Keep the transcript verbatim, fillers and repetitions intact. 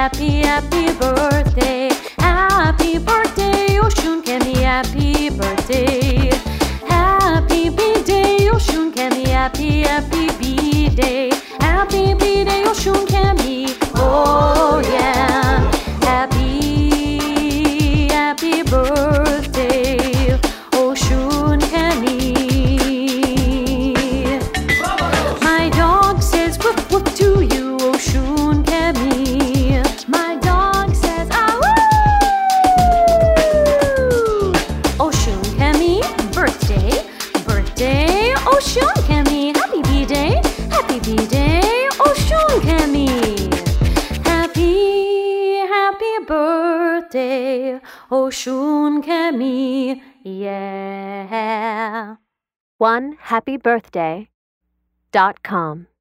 happy, happy birthday. Happy birthday, Oshun Kemi, happy birthday. Happy B-Day, Oshun Kemi, happy, happy B-Day. Happy B-Day, Oshun Kemi, oh yeah. Happy, happy birthday, Oshun Kemi. My dog says whoop whoop to you, Oshun Kemi. My dog says ah woo. Oshun Kemi, birthday, birthday, Oshun Kemi. Happy B-Day, happy B-Day, Oshun Kemi. Happy, happy birthday, Oshun Kemi, yeah. one happy birthday dot com